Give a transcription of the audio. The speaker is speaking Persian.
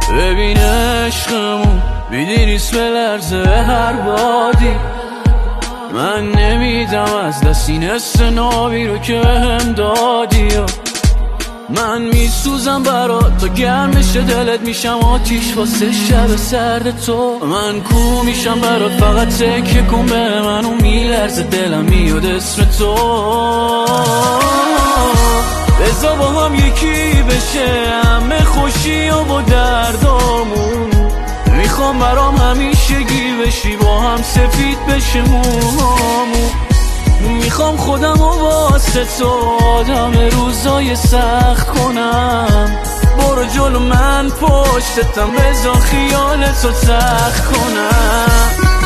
ببین عشقمون بیدی نیست به لرزه هر بادی. من نمیدم از دست این حس نابی رو که بهم دادی. من میسوزم برات تا گرم بشه دلت، میشم آتیش واسه شب سرد تو. من کو میشم برات فقط تکیه کن به من و میلرزه دلم میاد اسم تو. بذار با هم یکی بشه همه خوشی و با دردامون. میخوام برام همیشگی بشی با هم سفید بشه موهامون. میخوام خودم و واسه تو آدم روزای سخت کنم. برو جلو من پشتتم بذار خیال تو سخت کنم.